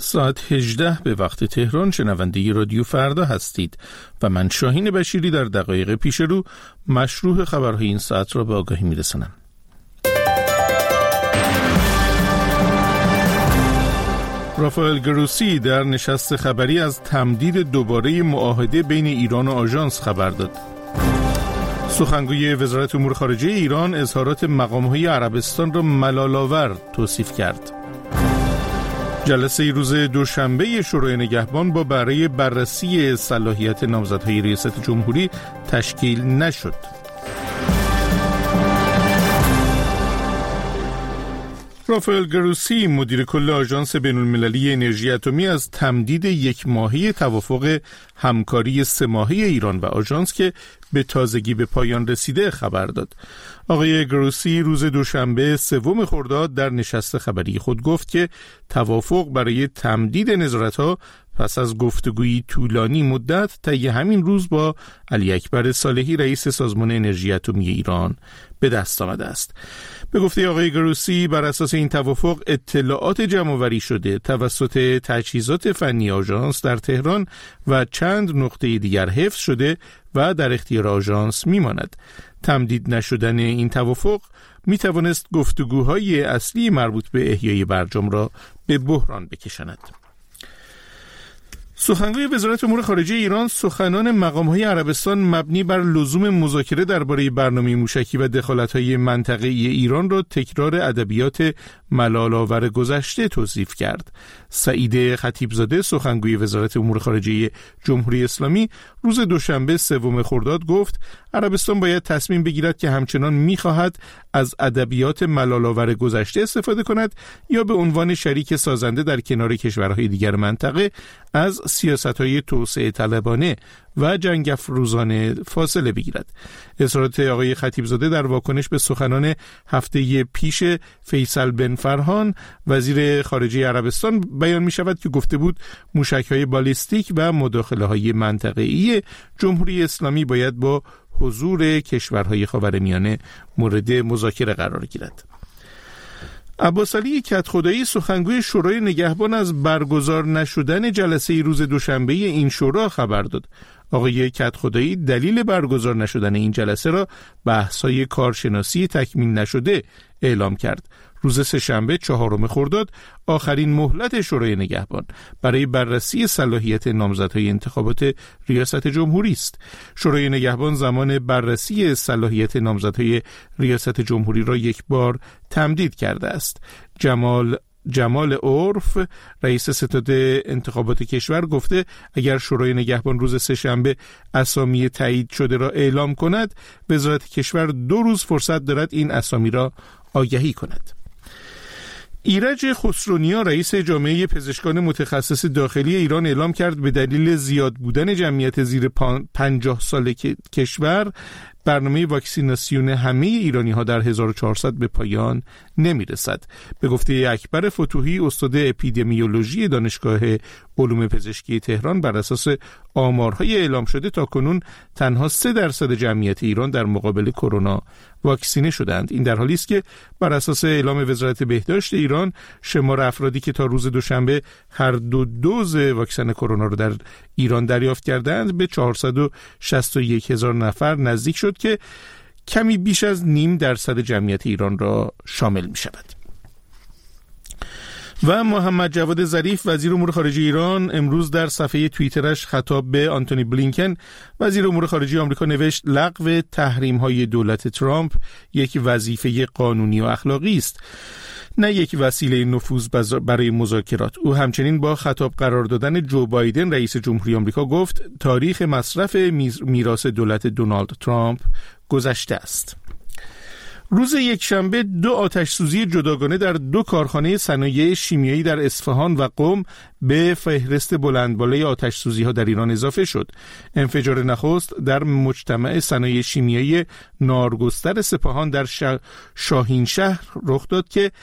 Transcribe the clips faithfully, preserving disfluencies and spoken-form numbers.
ساعت هجده به وقت تهران شنونده رادیو فردا هستید و من شاهین بشیری در دقایق پیش رو مشروع خبرهای این ساعت را به آگاهی میرسانم. رافائل گروسی در نشست خبری از تمدید دوباره معاهده بین ایران و آژانس خبر داد. سخنگوی وزارت امور خارجه ایران اظهارات مقام‌های عربستان را ملال‌آور توصیف کرد. جلسه روز دوشنبه شورای نگهبان با برای بررسی صلاحیت نامزدهای ریاست جمهوری تشکیل نشد. رافائل گروسی مدیر کل آژانس بین‌المللی انرژی اتمی از تمدید یک ماهه توافق همکاری سه ماهه ایران و آژانس که به تازگی به پایان رسیده خبر داد. آقای گروسی روز دوشنبه سوم خرداد در نشست خبری خود گفت که توافق برای تمدید نظارت‌ها پس از گفتگویی طولانی مدت طی همین روز با علی اکبر صالحی رئیس سازمان انرژی اتمی ایران به دست آمده است. به گفته آقای گروسی بر اساس این توافق اطلاعات جمع‌آوری شده توسط تجهیزات فنی آژانس در تهران و چند نقطه دیگر حفظ شده و در اختیار آژانس میماند. تمدید نشدن این توافق می توانست گفتگوهای اصلی مربوط به احیای برجام را به بحران بکشاند. سخنگوی وزارت امور خارجه ایران سخنان مقام‌های عربستان مبنی بر لزوم مذاکره درباره برنامه موشکی و دخالت‌های منطقه‌ای ایران را تکرار ادبیات ملال‌آور گذشته توصیف کرد. سعید خطیبزاده سخنگوی وزارت امور خارجه جمهوری اسلامی روز دوشنبه سوم خرداد گفت عربستان باید تصمیم بگیرد که همچنان می‌خواهد از ادبیات ملال‌آور گذشته استفاده کند یا به عنوان شریک سازنده در کنار کشورهای دیگر منطقه از سیاست‌های توسعه طلبانه و جنگ افروزانه فاصله بگیرد. اظهارات آقای خطیبزاده در واکنش به سخنان هفته پیش فیصل بن فرهان وزیر خارجه عربستان بیان می شود که گفته بود موشک‌های بالیستیک و مداخله‌های منطقه‌ای جمهوری اسلامی باید با حضور کشورهای خاورمیانه مورد مذاکره قرار گیرد. عباس علی کدخدایی سخنگوی شورای نگهبان از برگزار نشدن جلسه روز دوشنبه این شورا خبر داد. آقای کدخدایی دلیل برگزار نشدن این جلسه را بحث‌های کارشناسی تکمیل نشده اعلام کرد. روز سه‌شنبه چهارم خرداد آخرین مهلت شورای نگهبان برای بررسی صلاحیت نامزدهای انتخابات ریاست جمهوری است. شورای نگهبان زمان بررسی صلاحیت نامزدهای ریاست جمهوری را یک بار تمدید کرده است. جمال جمال عرف رئیس ستاد انتخابات کشور گفته اگر شورای نگهبان روز سه‌شنبه اسامی تایید شده را اعلام کند وزارت کشور دو روز فرصت دارد این اسامی را آگهی کند. ایرج خسرونیا رئیس جامعه پزشکان متخصص داخلی ایران اعلام کرد به دلیل زیاد بودن جمعیت زیر پنجاه سال کشور برنامه واکسیناسیون همه ایرانی ها در هزار و چهارصد به پایان نمی رسد. به گفته اکبر فتوحی استاد اپیدمیولوژی دانشگاه علوم پزشکی تهران بر اساس آمارهای اعلام شده تا کنون تنها سه درصد جمعیت ایران در مقابل کرونا واکسینه شدند. این در حالی است که بر اساس اعلام وزارت بهداشت ایران شمار افرادی که تا روز دوشنبه هر دو دوز واکسن کرونا را در ایران دریافت کردند به چهارصد و شصت و یک هزار نفر نزدیک شد که کمی بیش از نیم درصد جمعیت ایران را شامل می شود. و محمد جواد ظریف وزیر امور خارجه ایران امروز در صفحه توییترش خطاب به آنتونی بلینکن وزیر امور خارجه آمریکا نوشت لغو تحریم‌های دولت ترامپ یک وظیفه قانونی و اخلاقی است نه یک وسیله نفوذ برای مذاکرات. او همچنین با خطاب قرار دادن جو بایدن رئیس جمهوری آمریکا گفت تاریخ مصرف میراث دولت دونالد ترامپ گذشته است. روز یکشنبه دو آتش سوزی جداگانه در دو کارخانه صنایع شیمیایی در اصفهان و قم به فهرست بلندبالای آتش سوزی ها در ایران اضافه شد. انفجار نخست در مجتمع صنایع شیمیایی نارگستر سپاهان در شاهین شهر رخ داد که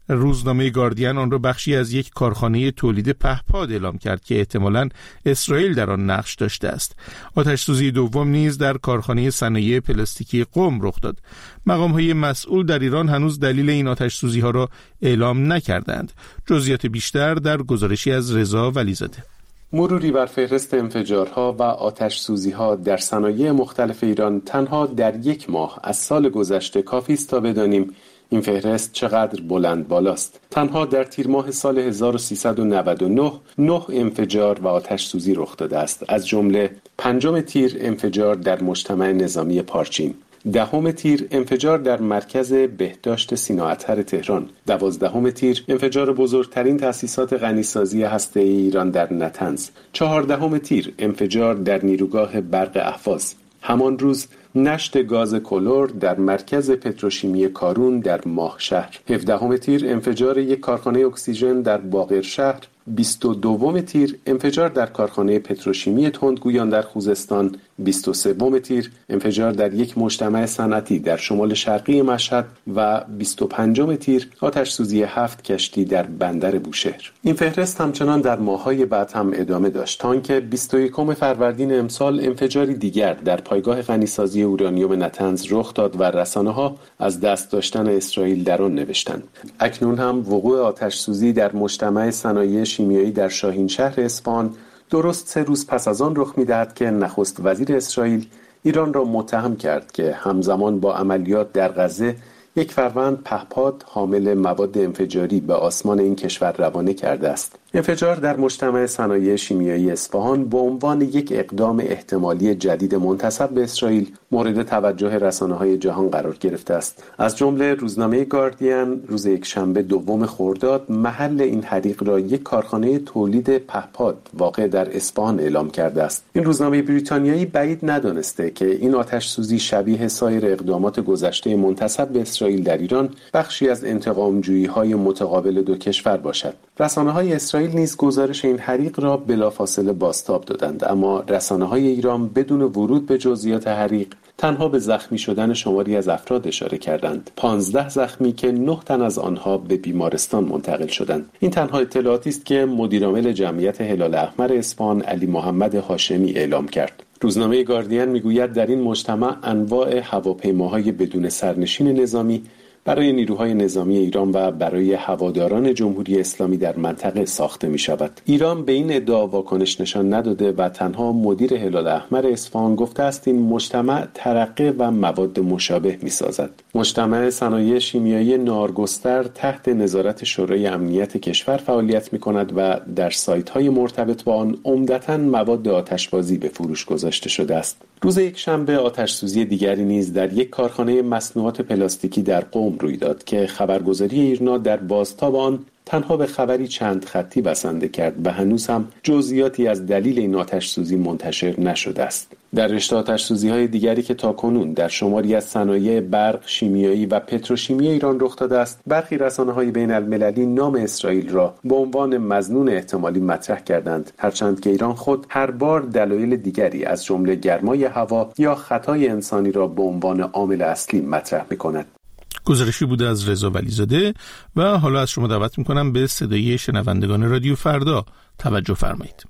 روزنامه گاردین آن را بخشی از یک کارخانه تولید پهپاد اعلام کرد که احتمالاً اسرائیل در آن نقش داشته است. آتش‌سوزی دوم نیز در کارخانه صنایع پلاستیکی قم رخ داد. مقام‌های مسئول در ایران هنوز دلیل این آتش‌سوزی‌ها را اعلام نکردند. جزئیات بیشتر در گزارشی از رضا ولیزاده. مروری بر فهرست انفجارها و آتش‌سوزی‌ها در صنایع مختلف ایران تنها در یک ماه از سال گذشته کافی است تا بدانیم این فهرست چقدر بلند بالاست. تنها در تیر ماه سال هزار و سیصد و نود و نه نه انفجار و آتش‌سوزی رخ داده است، از جمله پنجم تیر انفجار در مجتمع نظامی پارچین، دهم تیر انفجار در مرکز بهداشت سینا اطهر تهران، دوازدهم تیر انفجار بزرگترین تأسیسات غنیسازی هسته‌ای ایران در نطنز، چهاردهم تیر انفجار در نیروگاه برق اهواز. همان روز نشت گاز کلور در مرکز پتروشیمی کارون در ماهشهر، هفدهم تیر انفجار یک کارخانه اکسیژن در باقرشهر، بیست و دوم تیر انفجار در کارخانه پتروشیمی تندگویان در خوزستان، بیست و سوم تیر انفجار در یک مجتمع صنعتی در شمال شرقی مشهد و بیست و پنجم تیر آتش سوزی هفت کشتی در بندر بوشهر. این فهرست همچنان در ماه‌های بعد هم ادامه داشت تا اینکه بیست و یکم فروردین امسال انفجاری دیگر در پایگاه غنیسازی اورانیوم نطنز رخ داد و رسانه‌ها از دست داشتن اسرائیل در آن نوشتند. اکنون هم وقوع آتش سوزی در مجتمع صنایع شیمیایی در شاهین شهر اصفهان درست سه روز پس از آن رخ می‌دهد که نخست وزیر اسرائیل ایران را متهم کرد که همزمان با عملیات در غزه یک فروند پهپاد حامل مواد انفجاری به آسمان این کشور روانه کرده است. انفجار در مجتمع صنایع شیمیایی اصفهان به عنوان یک اقدام احتمالی جدید منتسب به اسرائیل مورد توجه رسانه‌های جهان قرار گرفته است. از جمله روزنامه گاردین روز یکشنبه دوم خرداد محل این حریق را یک کارخانه تولید پهپاد واقع در اصفهان اعلام کرده است. این روزنامه بریتانیایی بعید ندانسته که این آتش سوزی شبیه سایر اقدامات گذشته منتسب به اسرائیل در ایران بخشی از انتقام‌جویی‌های متقابل دو کشور باشد. رسانه‌های اسرائیل نیز گزارش این حریق را بلافاصله بازتاب دادند، اما رسانه‌های ایران بدون ورود به جزئیات حریق تنها به زخمی شدن شماری از افراد اشاره کردند. پانزده زخمی که نه تن از آنها به بیمارستان منتقل شدند. این تنها اطلاعاتی است که مدیرعامل جمعیت هلال احمر اصفهان علی محمد هاشمی اعلام کرد. روزنامه گاردین میگوید در این مجتمع انواع هواپیماهای بدون سرنشین نظامی برای نیروهای نظامی ایران و برای هواداران جمهوری اسلامی در منطقه ساخته می شود. ایران به این ادعا واکنش نشان نداده و تنها مدیر هلال احمر اصفهان گفته است این مجتمع ترقه و مواد مشابه می سازد. مجتمع صنایع شیمیایی نارگستر تحت نظارت شورای امنیت کشور فعالیت می کند و در سایت های مرتبط با آن عمدتاً مواد آتشبازی به فروش گذاشته شده است. روز یکشنبه آتش سوزی دیگری نیز در یک کارخانه مصنوعات پلاستیکی در قم روی داد که خبرگزاری ایرنا در بازتاب آن تنها به خبری چند خطی بسنده کرد و هنوز هم جزئیاتی از دلیل این آتش سوزی منتشر نشده است. در رشته آتش سوزی های دیگری که تاکنون در شماری از صنایع برق، شیمیایی و پتروشیمی ایران رخ داده است، برخی رسانه‌های بین المللی نام اسرائیل را به عنوان مظنون احتمالی مطرح کردند، هرچند که ایران خود هر بار دلایل دیگری از جمله گرمای هوا یا خطای انسانی را به عنوان عامل اصلی مطرح می‌کند. گزارشی بوده از رضا ولیزاده و حالا از شما دعوت می‌کنم به صدای شنوندگان رادیو فردا توجه فرمایید.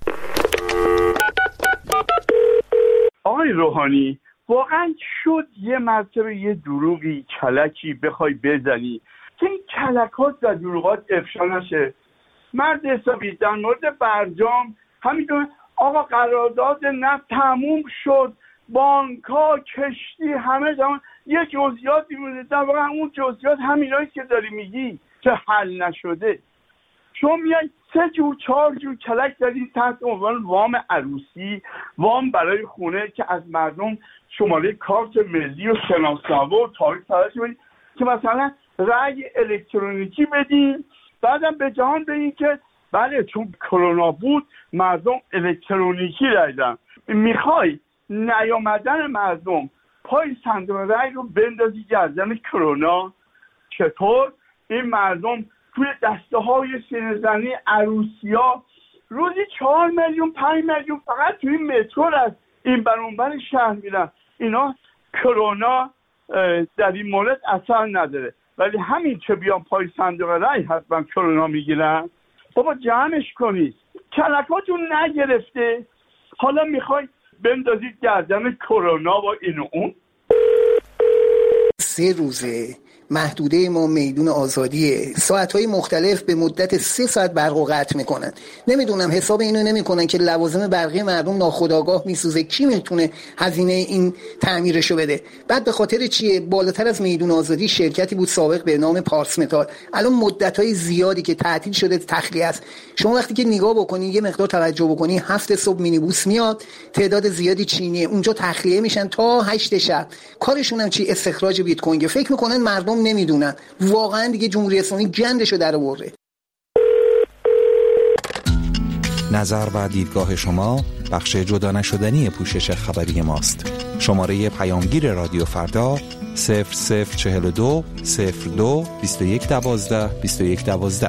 آقای روحانی، واقعا شد یه مرتبه یه دروغی کلکی بخوای بزنی که این کلکات و دروغات افشا نشه. مرد حسابی در مورد برجام همینطور آقا قرارداد نفت تموم شد، بانک‌ها، کشتی، همه زمان یه جزئیاتی بوده، در واقع اون جزئیات همینایی که داری میگی که حل نشده. شما میای سه جور چهار جور کلک دارید تحت عنوان وام عروسی، وام برای خونه که از مردم شماره کارت ملی و شناسنامه و تاریخ تلاش بدید که مثلا رأی الکترونیکی بدین، بعدم به جهان بگین که بله چون کرونا بود مردم الکترونیکی رأی دادن. میخوای نیامدن مردم پای صندوق رأی رو بندازی گردن کرونا؟ چطور این مردم توی دسته های سینه‌زنی عروسیا روزی چهار میلیون پنج میلیون فقط توی مترو از این بر اون بر شهر میرن؟ اینا کرونا در این مورد اثر نداره. ولی همین که بیان پای صندوق رای حتما کرونا میگیرن. بابا جمعش کنید، کلکاتون نگرفته حالا میخوای بندازید گردن کرونا با این و اون. سه روزه محدوده ما میدون آزادیه، ساعتهای مختلف به مدت سه ساعت برق و قطع میکنن. نمیدونم حساب اینو نمیکنن که لوازم برقی مردم ناخودآگاه میسوزه، کی میتونه هزینه این تعمیرشو بده؟ بعد به خاطر چیه؟ بالاتر از میدون آزادی شرکتی بود سابق به نام پارس متال، الان مدتهای زیادی که تعطیل شده، تخلیه است. شما وقتی که نگاه بکنی یه مقدار توجه بکنی، هفت صبح مینیبوس میاد، تعداد زیادی چینیه اونجا تخلیه میشن تا هشت شب. کارشون هم چی؟ استخراج بیت کوین. فکر میکنن مردم نمیدونن. واقعا دیگه جمهوری اسلامی گندشو در آورده. نظر و دیدگاه شما بخش جدا نشدنی پوشش خبری ماست. شماره پیامگیر رادیو فردا صفر صفر چهل و دو صفر دو بیست و یک دوازده بیست و یک دوازده.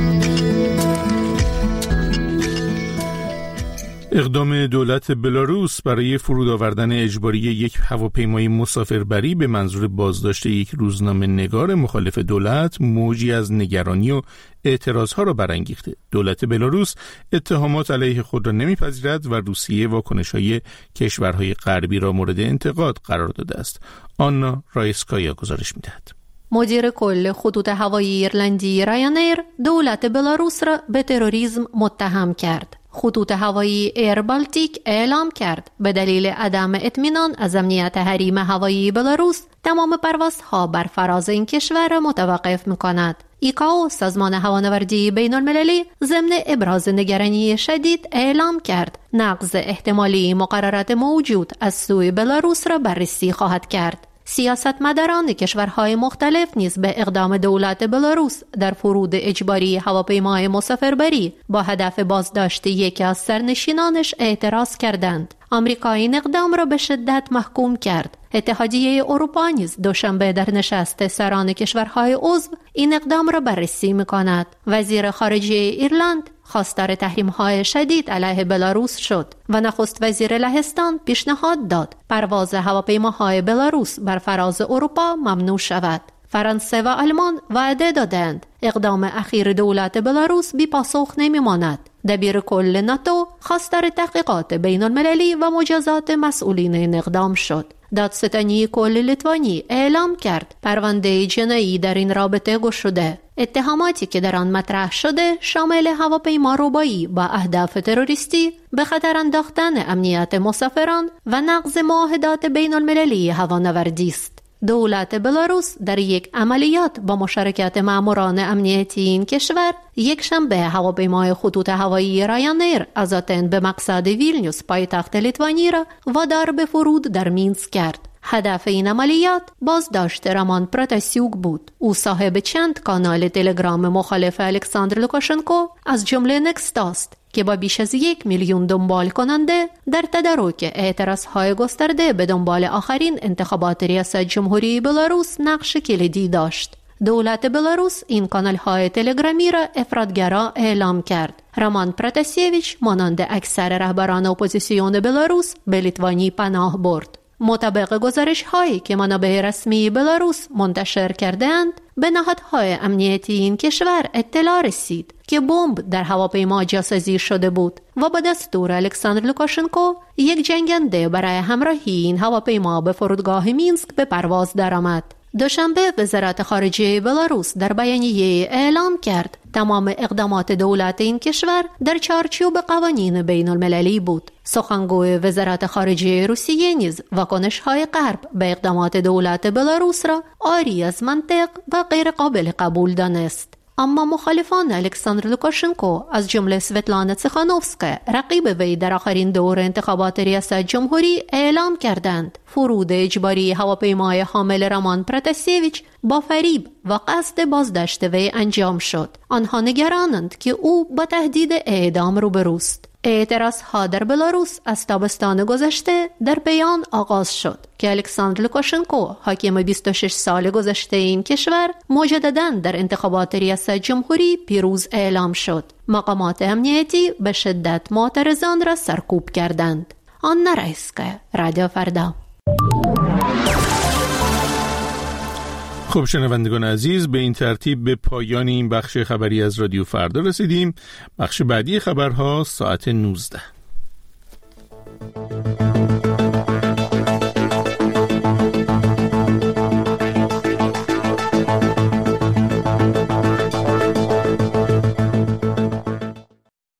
اقدام دولت بلاروس برای فرود آوردن اجباری یک هواپیمای مسافربری به منظور بازداشت یک روزنامه نگار مخالف دولت موجی از نگرانی و اعتراضها را برانگیخته. دولت بلاروس اتهامات علیه خود را نمیپذیرد و روسیه واکنش‌های کشورهای غربی را مورد انتقاد قرار داده است. آنا رایسکایا گزارش می‌دهد. مدیر کل خطوط هوایی ایرلندی رایانایر دولت بلاروس را به تروریسم متهم کرد. خطوط هوایی ایر بالتیک اعلام کرد به دلیل عدم اطمینان از امنیت حریم هوایی بلاروس تمام پروازها بر فراز این کشور را متوقف می‌کند. ایکائو سازمان هوانوردی بین المللی ضمن ابراز نگرانی شدید اعلام کرد نقض احتمالی مقررات موجود از سوی بلاروس را بررسی خواهد کرد. سیاستمداران کشورهای مختلف نیز به اقدام دولت بلاروس در فرود اجباری هواپیمای مسافربری با هدف بازداشت یکی از سرنشینانش اعتراض کردند. آمریکا این اقدام را به شدت محکوم کرد. اتحادیه اروپا نیز دوشنبه در نشست سران کشورهای عضو این اقدام را بررسی می‌کند. وزیر خارجه ایرلند خواستار تحریم‌های شدید علیه بلاروس شد و نخست وزیر لهستان پیشنهاد داد پرواز هواپیماهای بلاروس بر فراز اروپا ممنوع شود. فرانسه و آلمان وعده دادند اقدام اخیر دولت بلاروس بی پاسخ نمی‌ماند. دبیر کل ناتو خواستار تحقیقات بین المللی و مجازات مسئولین این اقدام شد. دادستانی کل لیتوانی اعلام کرد پرونده جنایی در این رابطه گشوده. اتهاماتی که در آن مطرح شده شامل هواپیما ربایی با اهداف تروریستی، به خطر انداختن امنیت مسافران و نقض معاهدات بین المللی هوانوردی است. دولت بلاروس در یک عملیات با مشارکت ماموران امنیتی این کشور یک شنبه هواپیمای خطوط هوایی رایانایر از آتن به مقصد ویلنیوس پایتخت لیتوانی را وادار به فرود در مینسک کرد. هدف این عملیات بازداشت رامان پراتاسیوک بود. او صاحب چند کانال تلگرام مخالف الکساندر لوکاشنکو از جمله نکست است که با بیش از یک میلیون دنبال کننده در تدارک اعتراضهای گسترده به دنبال آخرین انتخابات ریاست جمهوری بلاروس نقش کلیدی داشت. دولت بلاروس این کانال‌های تلگرامی را افراطگرا اعلام کرد. رامان پراتاسیویچ مانند اکثر رهبران اپوزیسیون بلاروس به لیتوانی پناه برد. مطابق گزارش‌هایی که منابع رسمی بلاروس منتشر کردند، به نهادهای امنیتی این کشور اطلاع رسید که بمب در هواپیما جاسازی شده بود و با دستور الکساندر لوکاشنکو یک جنگنده برای همراهی این هواپیما به فرودگاه مینسک به پرواز درآمد. دوشنبه وزارت خارجه بلاروس در بیانیه اعلام کرد تمام اقدامات دولت این کشور در چارچوب قوانین بین المللی بود. سخنگوی وزارت خارجه روسیه نیز واکنش‌های غرب به اقدامات دولت بلاروس را عاری از منطق و غیر قابل قبول دانست. اما مخالفان الکساندر لوکاشنکو از جمله سوتلانا تسخانوفسکا رقیب وی در آخرین دور انتخابات ریاست جمهوری اعلام کردند فرود اجباری هواپیمای حامل رامان پراتاسیویچ با فریب و قصد بازداشت وی انجام شد. آنها نگرانند که او با تهدید اعدام روبروست. اعتراضها در بلاروس از تابستان گذشته در بیان آغاز شد که الکساندر لوکاشنکو حاکم بیست و شش سال گذشته این کشور مجدداً در انتخابات ریاست جمهوری پیروز اعلام شد. مقامات امنیتی به شدت معترضان را سرکوب کردند. آنا رایسکایا، رادیو فردا. خب شنوندگان عزیز، به این ترتیب به پایان این بخش خبری از رادیو فردا رسیدیم. بخش بعدی خبرها ساعت نوزده.